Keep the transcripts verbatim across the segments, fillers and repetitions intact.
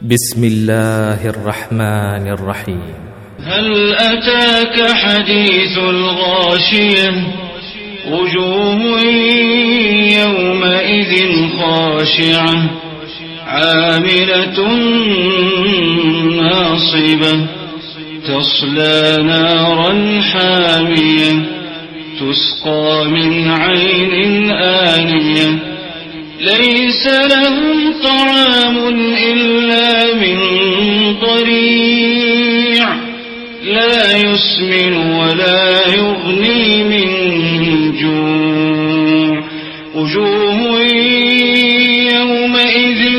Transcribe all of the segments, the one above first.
بسم الله الرحمن الرحيم. هل أتاك حديث الغاشية وجوه يومئذ خاشعة عاملة ناصبة تصلى نارا حامية تسقى من عين آنية ليس لهم طعام إلا من ضريع لا يسمن ولا يغني من جوع وجوه يومئذ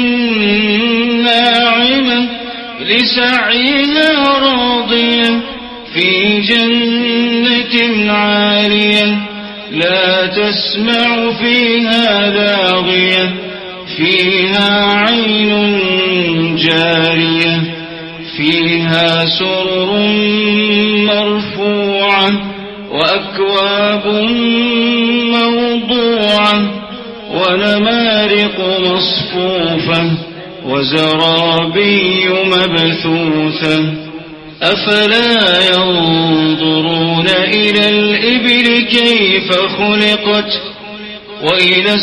ناعمة لسعيها راضية في جنة عالية لا تسمع فيها لاغية فيها عين جارية فيها سرر مرفوعة وأكواب موضوعة ونمارق مصفوفة وزرابي مبثوثة أفلا ينظرون إلى الإبل كيف خلقت وإلى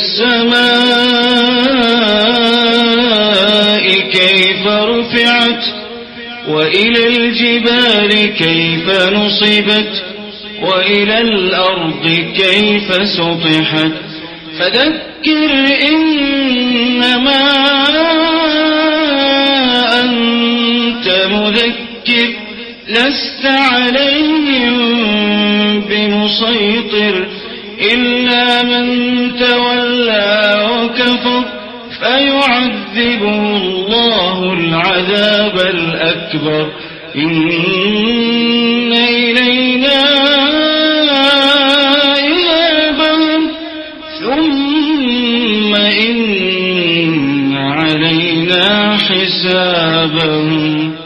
السماء كيف رفعت وإلى الجبال كيف نصبت وإلى الأرض كيف سطحت فذكر إنما أنت مذكر لست عليهم بمسيطر إلا من تولى وكفر فيعذبه الله العذاب الأكبر إن إلينا إيابهم ثم إن علينا حسابهم.